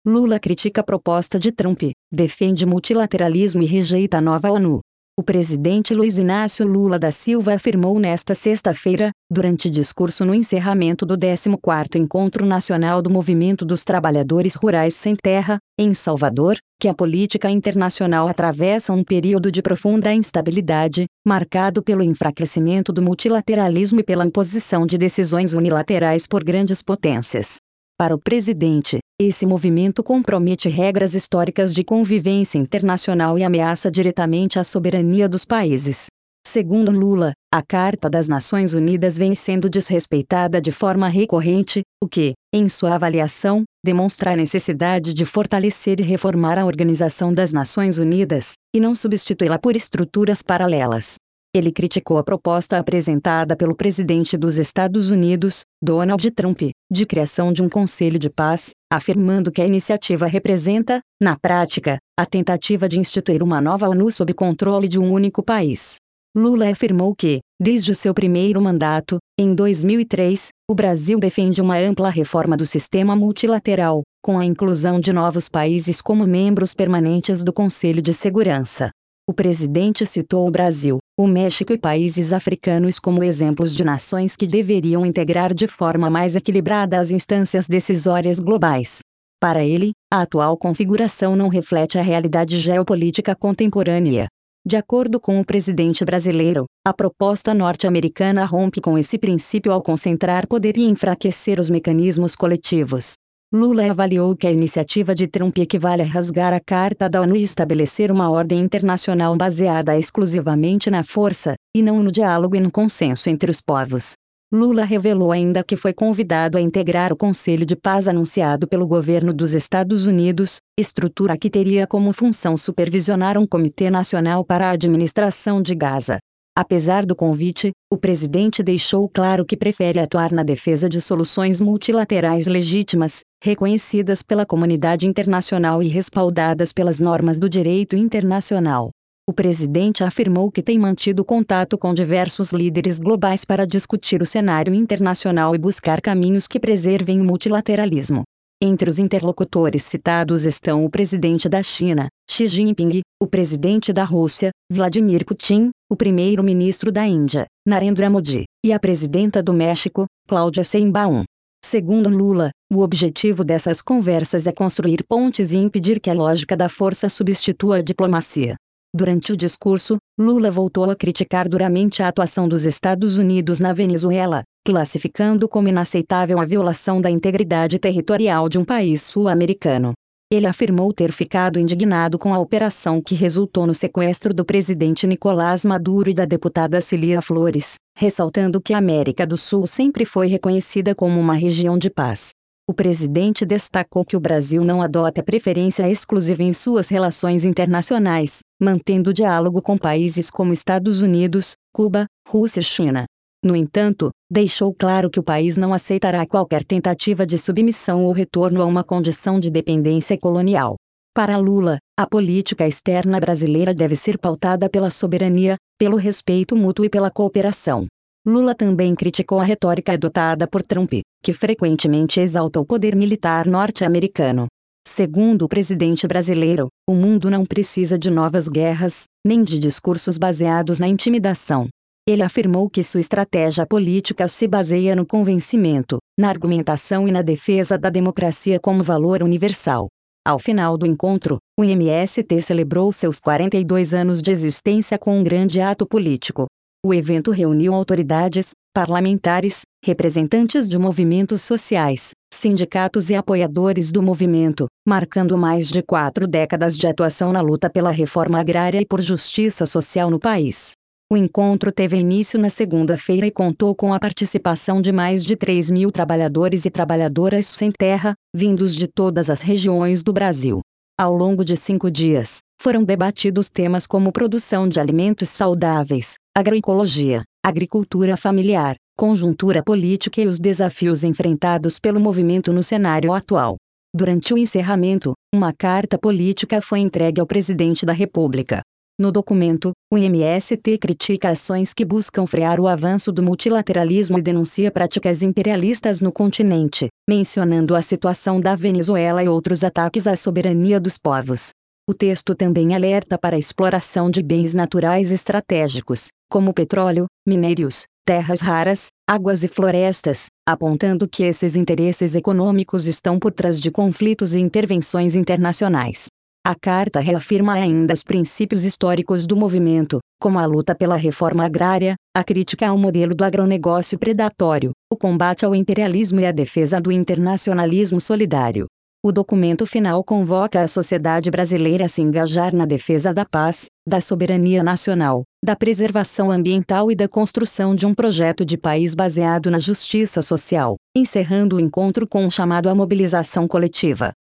Lula critica a proposta de Trump, defende multilateralismo e rejeita a nova ONU. O presidente Luiz Inácio Lula da Silva afirmou nesta sexta-feira, durante discurso no encerramento do 14º Encontro Nacional do Movimento dos Trabalhadores Rurais Sem Terra, em Salvador, que a política internacional atravessa um período de profunda instabilidade, marcado pelo enfraquecimento do multilateralismo e pela imposição de decisões unilaterais por grandes potências. Para o presidente, esse movimento compromete regras históricas de convivência internacional e ameaça diretamente a soberania dos países. Segundo Lula, a Carta das Nações Unidas vem sendo desrespeitada de forma recorrente, o que, em sua avaliação, demonstra a necessidade de fortalecer e reformar a Organização das Nações Unidas, e não substituí-la por estruturas paralelas. Ele criticou a proposta apresentada pelo presidente dos Estados Unidos, Donald Trump, de criação de um Conselho de Paz, afirmando que a iniciativa representa, na prática, a tentativa de instituir uma nova ONU sob controle de um único país. Lula afirmou que, desde o seu primeiro mandato, em 2003, o Brasil defende uma ampla reforma do sistema multilateral, com a inclusão de novos países como membros permanentes do Conselho de Segurança. O presidente citou o Brasil, o México e países africanos como exemplos de nações que deveriam integrar de forma mais equilibrada as instâncias decisórias globais. Para ele, a atual configuração não reflete a realidade geopolítica contemporânea. De acordo com o presidente brasileiro, a proposta norte-americana rompe com esse princípio ao concentrar poder e enfraquecer os mecanismos coletivos. Lula avaliou que a iniciativa de Trump equivale a rasgar a Carta da ONU e estabelecer uma ordem internacional baseada exclusivamente na força, e não no diálogo e no consenso entre os povos. Lula revelou ainda que foi convidado a integrar o Conselho de Paz anunciado pelo governo dos Estados Unidos, estrutura que teria como função supervisionar um Comitê Nacional para a Administração de Gaza. Apesar do convite, o presidente deixou claro que prefere atuar na defesa de soluções multilaterais legítimas, reconhecidas pela comunidade internacional e respaldadas pelas normas do direito internacional. O presidente afirmou que tem mantido contato com diversos líderes globais para discutir o cenário internacional e buscar caminhos que preservem o multilateralismo. Entre os interlocutores citados estão o presidente da China, Xi Jinping, o presidente da Rússia, Vladimir Putin, o primeiro-ministro da Índia, Narendra Modi, e a presidenta do México, Cláudia Sheinbaum. Segundo Lula, o objetivo dessas conversas é construir pontes e impedir que a lógica da força substitua a diplomacia. Durante o discurso, Lula voltou a criticar duramente a atuação dos Estados Unidos na Venezuela, classificando como inaceitável a violação da integridade territorial de um país sul-americano. Ele afirmou ter ficado indignado com a operação que resultou no sequestro do presidente Nicolás Maduro e da deputada Cilia Flores, ressaltando que a América do Sul sempre foi reconhecida como uma região de paz. O presidente destacou que o Brasil não adota preferência exclusiva em suas relações internacionais, mantendo diálogo com países como Estados Unidos, Cuba, Rússia e China. No entanto, deixou claro que o país não aceitará qualquer tentativa de submissão ou retorno a uma condição de dependência colonial. Para Lula, a política externa brasileira deve ser pautada pela soberania, pelo respeito mútuo e pela cooperação. Lula também criticou a retórica adotada por Trump, que frequentemente exalta o poder militar norte-americano. Segundo o presidente brasileiro, o mundo não precisa de novas guerras, nem de discursos baseados na intimidação. Ele afirmou que sua estratégia política se baseia no convencimento, na argumentação e na defesa da democracia como valor universal. Ao final do encontro, o MST celebrou seus 42 anos de existência com um grande ato político. O evento reuniu autoridades, parlamentares, representantes de movimentos sociais, sindicatos e apoiadores do movimento, marcando mais de 4 décadas de atuação na luta pela reforma agrária e por justiça social no país. O encontro teve início na segunda-feira e contou com a participação de mais de 3.000 trabalhadores e trabalhadoras sem terra, vindos de todas as regiões do Brasil. Ao longo de 5 dias, foram debatidos temas como produção de alimentos saudáveis, agroecologia, agricultura familiar, conjuntura política e os desafios enfrentados pelo movimento no cenário atual. Durante o encerramento, uma carta política foi entregue ao presidente da República. No documento, o MST critica ações que buscam frear o avanço do multilateralismo e denuncia práticas imperialistas no continente, mencionando a situação da Venezuela e outros ataques à soberania dos povos. O texto também alerta para a exploração de bens naturais estratégicos, como petróleo, minérios, terras raras, águas e florestas, apontando que esses interesses econômicos estão por trás de conflitos e intervenções internacionais. A carta reafirma ainda os princípios históricos do movimento, como a luta pela reforma agrária, a crítica ao modelo do agronegócio predatório, o combate ao imperialismo e a defesa do internacionalismo solidário. O documento final convoca a sociedade brasileira a se engajar na defesa da paz, da soberania nacional, da preservação ambiental e da construção de um projeto de país baseado na justiça social, encerrando o encontro com um chamado à mobilização coletiva.